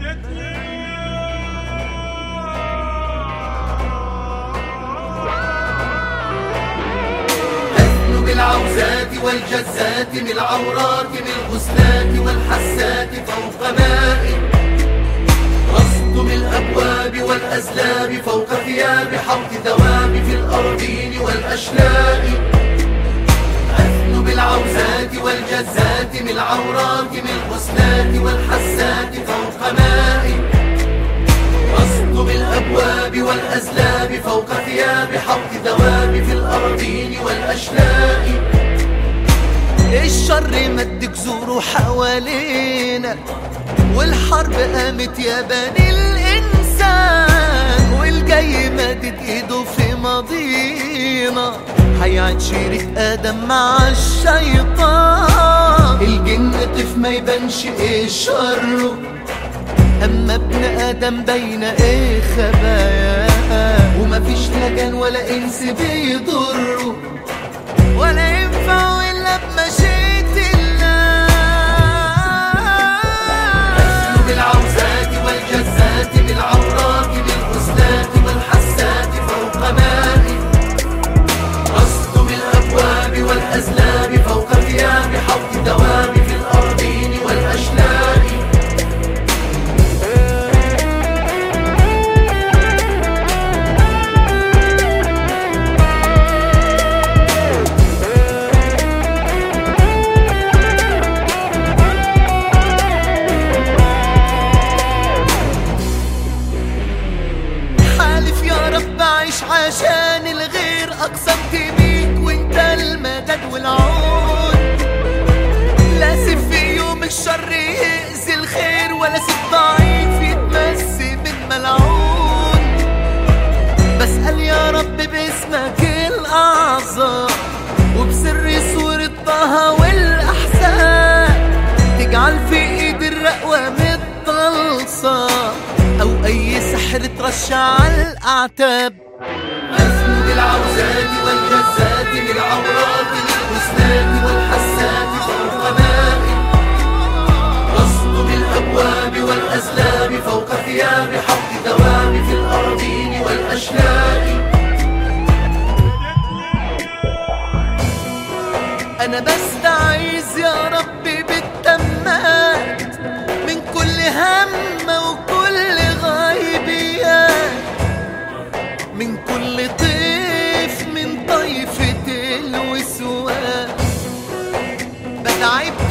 بالعوزات والجزات من العورات من الغسلات والحسات فوق ماء رصد الأبواب والأزلاب فوق ثياب حوض الذواب في الأرضين والأشلاء أثن بالعوزات والجزات من العورات من الغسلات والحسات فوق ماء رصد بالأبواب والأزلاب فوق ثياب حوض الذواب في الأرضين والأشلاء الشر مد جذوره حوالينا والحرب قامت يا بني الإنسان والجاي مدد ايده في ماضينا هيعد شريك آدم مع الشيطان الجن طف ما يبانش ايه شره أما ابن آدم بين ايه خباياه ومفيش لجان ولا إنس بيضره ولا ينفع إلا بمشيئة الله. أثن بالعوزات والجزات بالعورات بالغسلات والحسات فوق ماء رصد بالأبواب والأزلاب فوق ثياب حوض الذواب في الأرضين والأشلاء عشان الغير أقسمت بيك وانت المدد والعون لا سيف في يوم الشر يأذي الخير ولا سيف ضعيف يتمسي من ملعون بسأل يا رب باسمك الأعظم وبسر سورة طه والأحزان تجعل في ايد الرقوة متطلصة أو أي سحر ترش على الأعتاب. أثن بالعوزات والجزات بالعورات بالغسلات والحسات فوق ماء رصد بالأبواب والأزلاب فوق ثياب حوض الذواب في الأرضين والأشلاء أنا بستعيذ يا ربي بالتمات من كل همة وكل غيبيات من كل طيف من طيفة الوسواس بدعي